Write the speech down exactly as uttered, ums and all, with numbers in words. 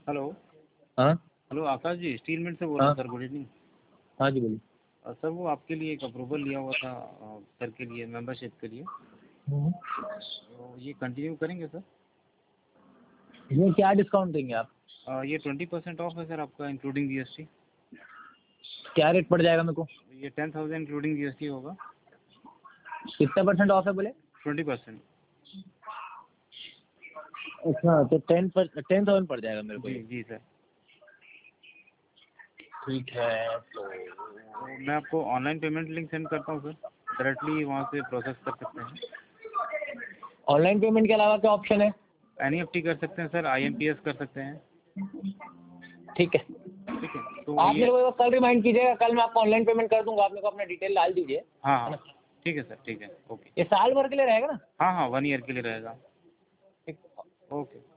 Hello. हाँ hello आकाश जी, steel mill से बोल रहा हाँ हूँ सर, गुड इवनिंग। हाँ जी बोलिए। अ, सर वो आपके लिए एक अप्रूवल लिया हुआ था अ, सर के लिए, मेंबरशिप के लिए, हम्म। तो ये कंटिन्यू करेंगे सर? ये क्या डिस्काउंट देंगे आप? अ, ये ट्वेंटी परसेंट ऑफ है सर आपका, इंक्लूडिंग जीएसटी। क्या रेट पड़ जाएगा मेरे को? ये टेन थाउजेंड इंक्लूडिंग जीएसटी होगा। कितना परसेंट ऑफ है बोले? Twenty percent. अच्छा, तो टेन पर टेन थाउजेंड पड़ जाएगा मेरे को जी ये। जी सर। ठीक है तो तो मैं आपको ऑनलाइन पेमेंट लिंक सेंड करता हूँ सर, डायरेक्टली वहाँ से प्रोसेस कर सकते हैं। ऑनलाइन पेमेंट के अलावा क्या ऑप्शन है? एनईएफटी कर सकते हैं सर, आईएमपीएस कर सकते हैं। ठीक है, ठीक है, तो आप ये मेरे को कल रिमाइंड कीजिएगा, कल मैं आपको ऑनलाइन पेमेंट कर दूंगा। आप मेरे को अपना डिटेल डाल दीजिए, हाँ है हाँ ना? ठीक है सर, ठीक है, ओके। ये साल भर के लिए रहेगा ना? हाँ हाँ, वन ईयर के लिए रहेगा। ठीक। ओके।